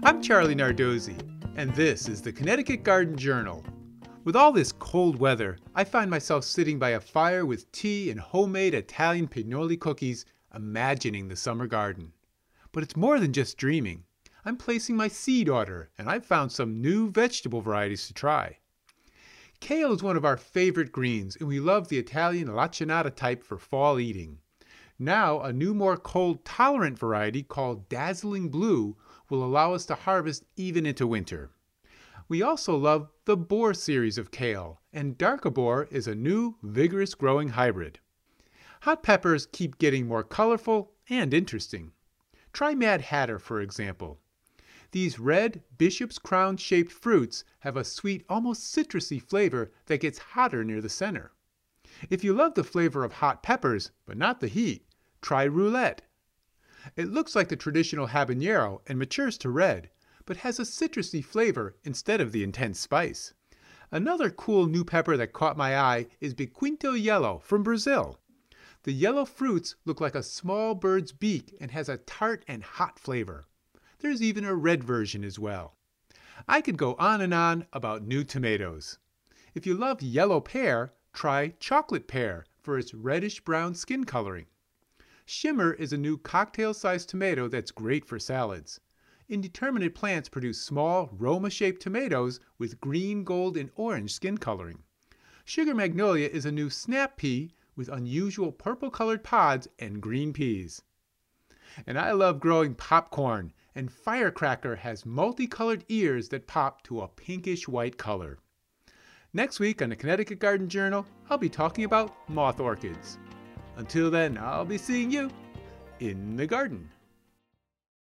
I'm Charlie Nardozzi, and this is the Connecticut Garden Journal. With all this cold weather, I find myself sitting by a fire with tea and homemade Italian pinoli cookies, imagining the summer garden. But it's more than just dreaming. I'm placing my seed order, and I've found some new vegetable varieties to try. Kale is one of our favorite greens, and we love the Italian lacinata type for fall eating. Now, a new, more cold-tolerant variety called Dazzling Blue will allow us to harvest even into winter. We also love the Boar series of kale, and Darka Boar is a new, vigorous growing hybrid. Hot peppers keep getting more colorful and interesting. Try Mad Hatter, for example. These red, bishop's crown-shaped fruits have a sweet, almost citrusy flavor that gets hotter near the center. If you love the flavor of hot peppers, but not the heat, try Roulette. It looks like the traditional habanero and matures to red, but has a citrusy flavor instead of the intense spice. Another cool new pepper that caught my eye is Biquinto Yellow from Brazil. The yellow fruits look like a small bird's beak and has a tart and hot flavor. There's even a red version as well. I could go on and on about new tomatoes. If you love yellow pear, try Chocolate Pear for its reddish-brown skin coloring. Shimmer is a new cocktail-sized tomato that's great for salads. Indeterminate plants produce small, Roma-shaped tomatoes with green, gold, and orange skin coloring. Sugar Magnolia is a new snap pea with unusual purple-colored pods and green peas. And I love growing popcorn, and Firecracker has multicolored ears that pop to a pinkish-white color. Next week on the Connecticut Garden Journal, I'll be talking about moth orchids. Until then, I'll be seeing you in the garden.